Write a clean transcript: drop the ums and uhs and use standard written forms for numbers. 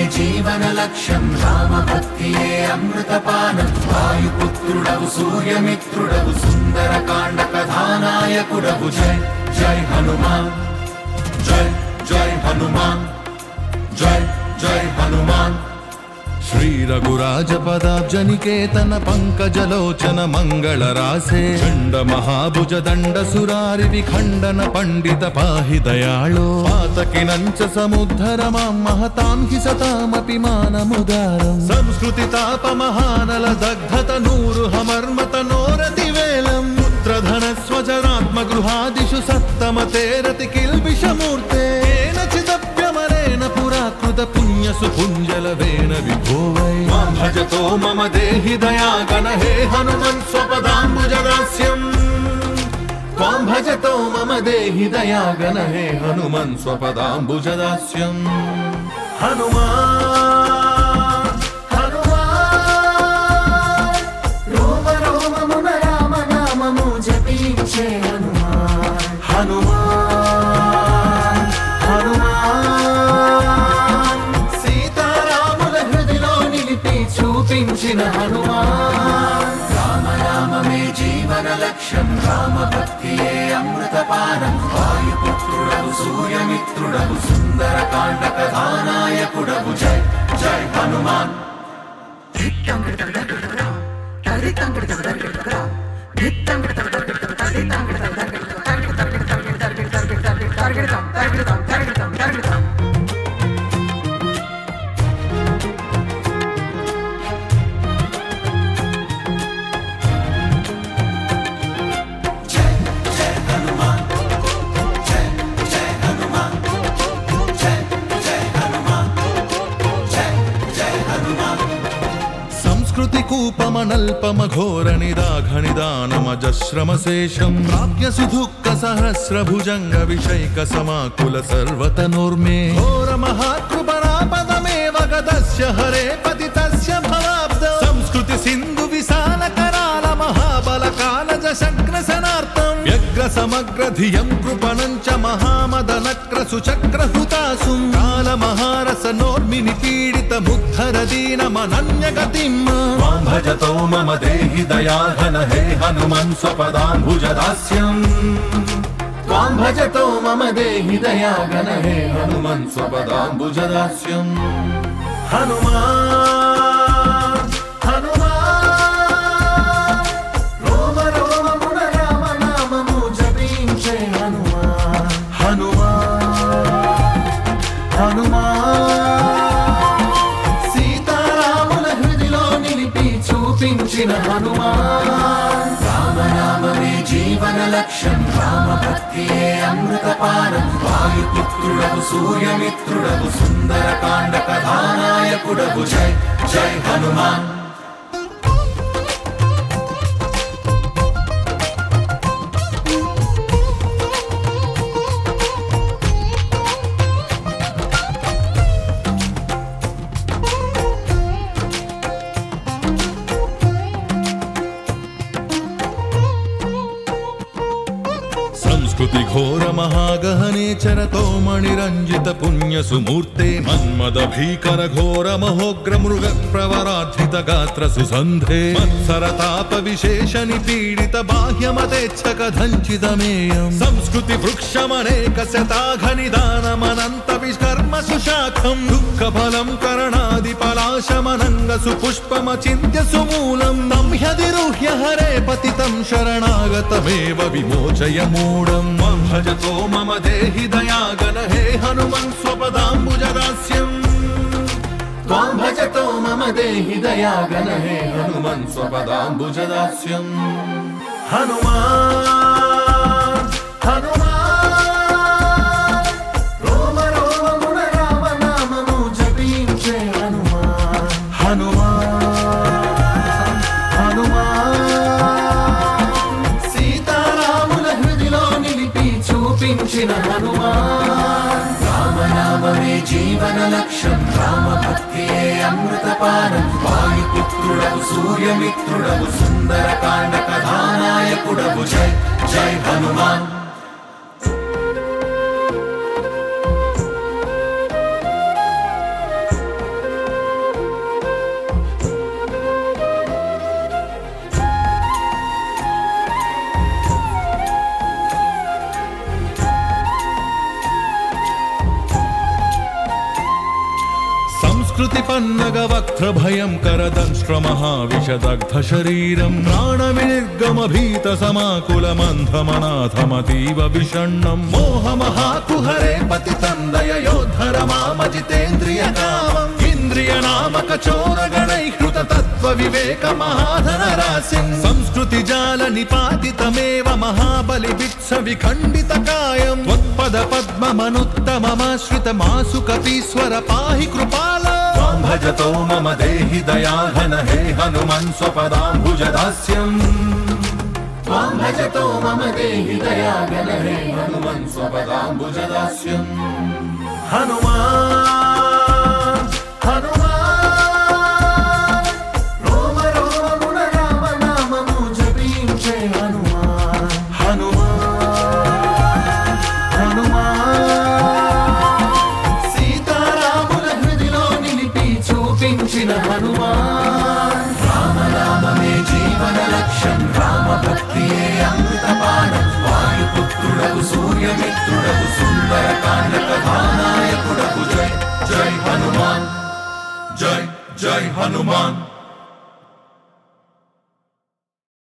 జీవన లక్ష్యం రామభక్తియే అమృతపానం వాయుపుత్రుడవు సూర్యమిత్రుడవు సుందరకాండ కథానాయకుడవు జై జై హనుమాన్ జై జై హనుమాన్ జై జై హనుమాన్ శ్రీ రఘురాజ పదాబ్జనికేతన పంకజలోచన మంగళ రాసే చండ మహాభుజ దండ సురారి విఖండన పండిత పాహి దయాళో పాతకినంచ సముద్ధర మాం మహతాం హి సతామపి మానముదారం సంస్కృతి తాప మహానల దగ్ధత నూరు హమర్మత నోరతి వేలం పుత్రధన స్వజనాత్మ గృహాదిషు సత్తమ తేరతి కిల్బిషమూర్తే చిదప్యమరేణ పురాకృత పుణ్య సుపుంజలవేన విభోవై మాం భజతో మమ దేహి దయాగణ హే హనుమన్ స్వపదాంబుజదాస్యం త్వాం భజతో మమ దేహి దయాగణ హే హనుమన్ స్వపదాంబుజదాస్యం హనుమాన్ హనుమాన్ రోమ రోమమున రామ నామము జపించే హనుమాన్ హనుమాన్ హనుమాన్ సీతారాముల హృదిలో నిలిపి చూపించిన హనుమాన్ రామనామమే జీవన లక్ష్యం రామభక్తియే అమృతపానం వాయుపుత్రుడవు సూర్యమిత్రుడవు సుందరకాండ కథానాయకుడవు జై జై హనుమాన్ సంస్కృతి కూపమనల్పమ ఘోర నిదాఘ నిదానమజశ్రమశేషం ప్రాప్య సుదుఃఖ సహస్రభుజంగ విషైక సమాకుల సర్వతనోర్మే ఘోర మహాకృపణాపదమేవ గదస్య హరే పతితస్య భవాబ్ద సంస్కృతి సింధు విశాల కరాల మహాబల కాలజ శక్రసనార్థం వ్యగ్ర సమగ్ర ధియం కృపణం చ మహామదనక్ర సుచక్ర హృతాసుం కాల మహారస నోర్మిని పీడిత ముద్ధర దీనమనన్య గతిం త్వాం భజతో మమ దేహి దయాఘన హే హనుమన్ స్వపదాంబుజదాస్యం త్వాం భజతో మమ దేహి దయాఘన హే హనుమన్ స్వపదాంబుజదాస్యం హనుమాన్ హనుమాన్ రోమ రోమమున రామ నామము జపించే హనుమాన్ హనుమాన్ హనుమాన్ సీతారాముల హృదిలో నిలిపి చూపించిన హనుమాన్ రామనామమే జీవన లక్ష్యం రామభక్తియే అమృతపానం వాయుపుత్రుడవు సూర్యమిత్రుడవు సుందరకాండ కథానాయకుడవు జై జై హనుమాన్ సంస్కృతి ఘోర మహాగహనే చరతో మణిరంజిత పుణ్య సుమూర్తే మన్మద భీకర ఘోర మహోగ్ర మృగ ప్రవరాధిత గాత్ర సుసంధే మత్సరతాప విశేష నిపీడిత బాహ్యమతేచ్ఛక దంచితమేయం సంస్కృతి వృక్షమనేక శతాఘ నిదానమనంత వికర్మ సుశాఖం దుఃఖ ఫలం కరణాది పలాశమనంగ సుపుష్పమచింత్య సుమూలం తం హ్యధిరుహ్య హరే పతితం శరణాగతమేవ విమోచయ మూఢం త్వం భజతో మమ దేహి దయాగణ హే హనుమన్ స్వపదాంబుజదాస్యం త్వాం భజతో మమ దేహి దయాగణ హే హనుమన్ స్వపదాంబుజదాస్యం హనుమాన్ హనుమాన్ రోమ రోమమున రామ నామము జపించే హనుమాన్ హనుమాన్ హనుమాన్ సీతారాముల హృదిలో నిలిపి చూపించిన హనుమాన్ రామనామమే జీవన లక్ష్యం రామభక్తియే అమృతపానం వాయుపుత్రుడవు సూర్యమిత్రుడవు సుందరకాండ కథానాయకుడవు జై జై హనుమాన్ సంస్కృతి పన్నగ వక్త్ర భయంకర దంష్ట్ర మహావిషదగ్ధ శరీరం ప్రాణవినిర్గమ భీత సమాకుల మంధమనాథమతీవ విషణ్ణం మోహ మహాకుహరే పతితందయ యోద్ధర మామజితేంద్రియ కామం ఇంద్రియ నామక చోరగణైహృత తత్వ వివేక మహాధన రాశిం సంస్కృతి జాల నిపాతితమేవ మహాబలి విత్స విఖండిత కాయం త్వత్పద పద్మమనుత్తమమాశ్రిత మాసు కపీశ్వర పాహి కృపాల త్వాం భజతో మమ దేహి దయాఘన హే హనుమన్ స్వపదాంబుజ దాస్యం త్వాం భజతో మమ దేహి దయాఘన హే హనుమన్ స్వపదాంబుజ దాస్యం హనుమాన్ హనుమాన్ రోమ రోమమున రామ నామము జపించే హనుమాన్ హనుమాన్ హనుమాన్ సీతారాముల హృదిలో నిలిపి చూపించిన హనుమాన్ రామనామమే జీవన లక్ష్యం రామ భక్తియే అమృతపానం వాయుపుత్రుడకు సూర్యమిత్రుడకు సుందర కాండ కథానాయకుడకు జై జై హనుమాన్ జై జై హనుమాన్